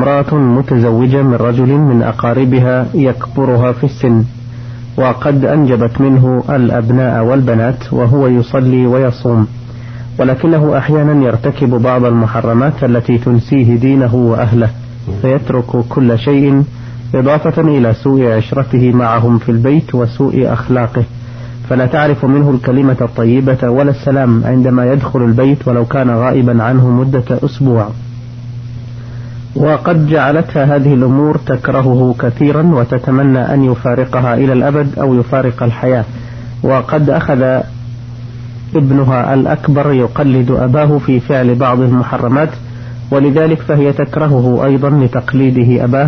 امرأة متزوجة من رجل من أقاربها يكبرها في السن، وقد أنجبت منه الأبناء والبنات، وهو يصلي ويصوم، ولكنه أحيانا يرتكب بعض المحرمات التي تنسيه دينه وأهله، فيترك كل شيء إضافة إلى سوء عشرته معهم في البيت وسوء أخلاقه، فلا تعرف منه الكلمة الطيبة ولا السلام عندما يدخل البيت ولو كان غائبا عنه مدة أسبوع. وقد جعلتها هذه الأمور تكرهه كثيرا وتتمنى أن يفارقها إلى الأبد أو يفارق الحياة. وقد أخذ ابنها الأكبر يقلد أباه في فعل بعض المحرمات، ولذلك فهي تكرهه أيضا لتقليده أباه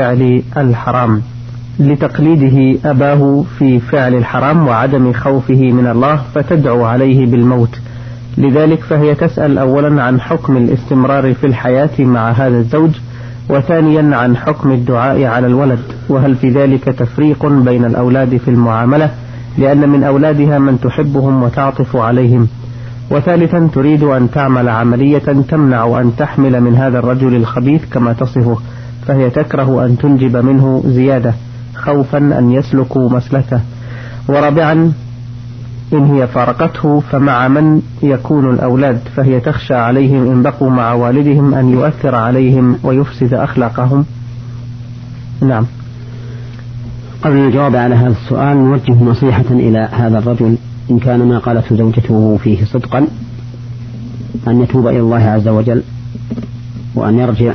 في فعل الحرام وعدم خوفه من الله، فتدعو عليه بالموت. لذلك فهي تسأل أولا عن حكم الاستمرار في الحياة مع هذا الزوج، وثانيا عن حكم الدعاء على الولد، وهل في ذلك تفريق بين الأولاد في المعاملة، لأن من أولادها من تحبهم وتعطف عليهم، وثالثا تريد أن تعمل عملية تمنع أن تحمل من هذا الرجل الخبيث كما تصفه، فهي تكره أن تنجب منه زيادة خوفا أن يسلكوا مسلكه. ورابعا إن هي فارقته فمع من يكون الأولاد، فهي تخشى عليهم إن بقوا مع والدهم أن يؤثر عليهم ويفسد أخلاقهم. نعم. قبل الجواب على هذا السؤال نوجه نصيحة إلى هذا الرجل، إن كان ما قالت زوجته فيه صدقا، أن يتوب إلى الله عز وجل وأن يرجع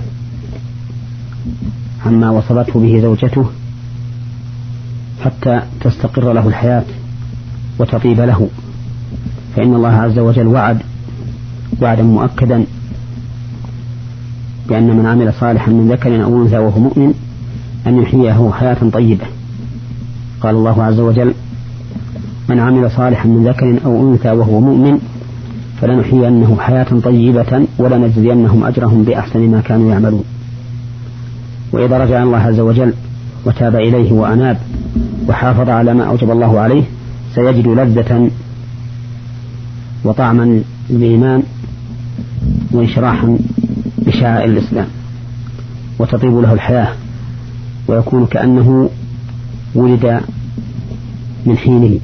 عما وصلته به زوجته حتى تستقر له الحياة وتطيب له، فإن الله عز وجل وعدا مؤكدا بأن من عمل صالحا من ذكر أو أنثى وهو مؤمن أن يحييه حياة طيبة. قال الله عز وجل: من عمل صالحا من ذكر أو أنثى وهو مؤمن فلنحيينه حياة طيبة ولنجزينهم أجرهم بأحسن ما كانوا يعملون. وإذا رجع الله عز وجل وتاب إليه وأناب وحافظ على ما أوجب الله عليه سيجد لذة وطعما للإيمان وإشراحا بشعائر الإسلام، وتطيب له الحياة ويكون كأنه ولد من حينه.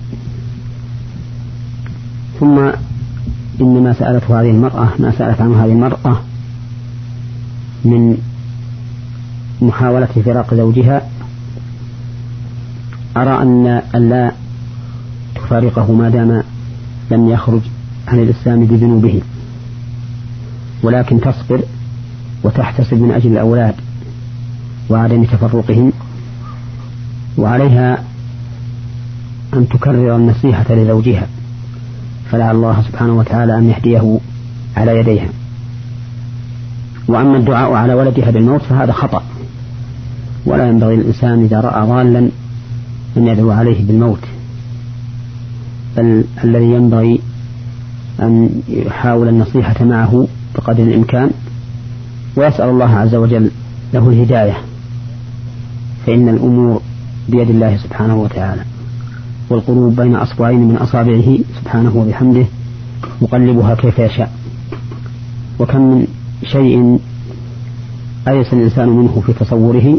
ثم إن ما سألت عنه هذه المرأة من محاولة فراق زوجها، أرى أن لا تفارقه ما دام لم يخرج عن الإسلام بذنوبه، ولكن تصبر وتحتسب من أجل الأولاد وعدم تفرقهم، وعليها أن تكرر النصيحة لزوجها، فلعل الله سبحانه وتعالى أن يهديه على يديها. وأما الدعاء على ولدها بالموت فهذا خطأ، ولا ينبغي للإنسان إذا رأى ضالا أن يدعو عليه بالموت، بل الذي ينبغي أن يحاول النصيحة معه بقدر الإمكان ويسأل الله عز وجل له الهداية، فإن الأمور بيد الله سبحانه وتعالى، والقلوب بين أصبعين من أصابعه سبحانه وبحمده مقلبها كيف يشاء. وكم من شيء أيس الإنسان منه في تصوره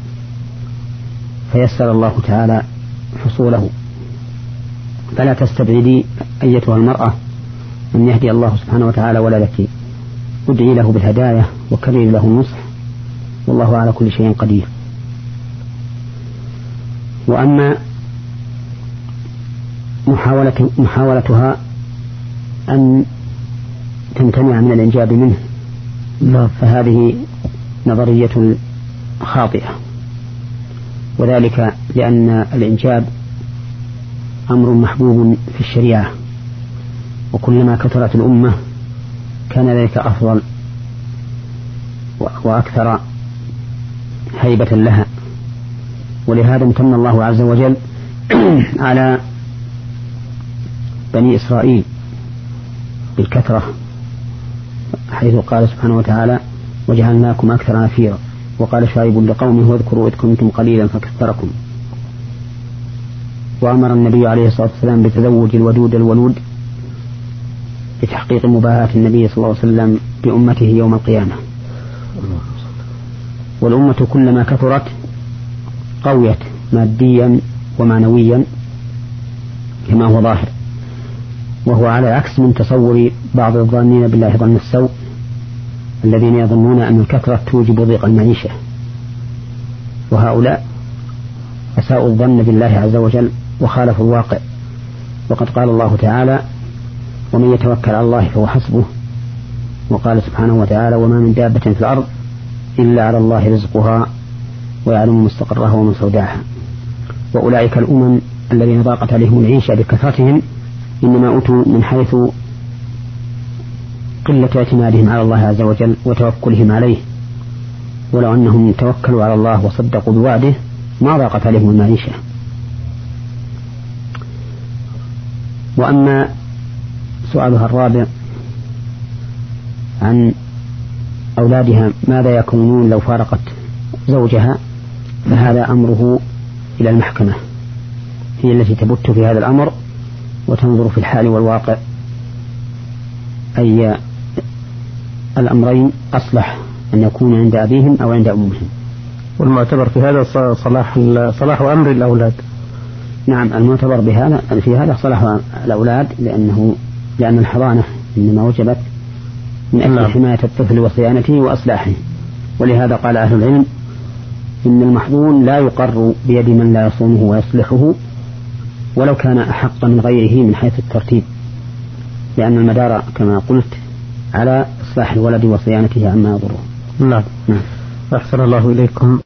فيسر الله تعالى حصوله، فلا تستبعدي أيتها المرأة أن يهدي الله سبحانه وتعالى ولدك، ادعي له بالهداية وكرر له النصح، والله على كل شيء قدير. وأما محاولتها أن تمتنع من الإنجاب منه فهذه نظرية خاطئة، وذلك لأن الإنجاب أمر محبوب في الشريعة، وكلما كثرت الأمة كان ذلك أفضل وأكثر هيبة لها. ولهذا امتن الله عز وجل على بني إسرائيل بالكثرة، حيث قال سبحانه وتعالى: وجعلناكم أكثر نفيرا. وقال شعيب لقومه: واذكروا إذ كنتم قليلا فكثركم. وأمر النبي عليه الصلاة والسلام بتزوج الودود الولود لتحقيق مباهاة النبي صلى الله عليه وسلم بأمته يوم القيامة. والأمة كلما كثرت قويت ماديا ومعنويا كما هو ظاهر، وهو على عكس من تصور بعض الظانين بالله ظن السوء الذين يظنون أن الكثرة توجب ضيق المعيشة، وهؤلاء أساءوا الظن بالله عز وجل وخالفوا الواقع. وقد قال الله تعالى: ومن يتوكل على الله فهو حسبه. وقال سبحانه وتعالى: وما من دابة في الأرض إلا على الله رزقها ويعلم مستقرها ومستودعها. وأولئك الأمم الذين ضاقت عليهم العيشة بكثرتهم إنما أوتوا من حيث قلة اعتمادهم على الله عز وجل وتوكلهم عليه، ولو أنهم توكلوا على الله وصدقوا بوعده ما ضاقت عليهم المعيشة. وأما سؤالها الرابع عن أولادها ماذا يكونون لو فارقت زوجها، فهذا أمره إلى المحكمة، هي التي تبت في هذا الأمر وتنظر في الحال والواقع أي الأمرين أصلح أن يكون عند أبيهم أو عند أمهم. والمعتبر في هذا صلاح أمر الأولاد. نعم، المعتبر في هذا صلاح الأولاد، لأن الحضانة إنما وجبت من أجل حماية الطفل وصيانته وأصلاحه. ولهذا قال أهل العلم: إن المحظون لا يقر بيد من لا يصونه ويصلحه ولو كان أحق من غيره من حيث الترتيب، لأن المدار كما قلت على إصلاح الولد وصيانته عما يضره. نعم. أحسن الله إليكم.